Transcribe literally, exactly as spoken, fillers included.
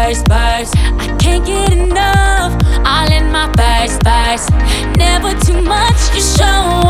verse, verse. I can't get enough, all in my verse, verse. Never too much, you show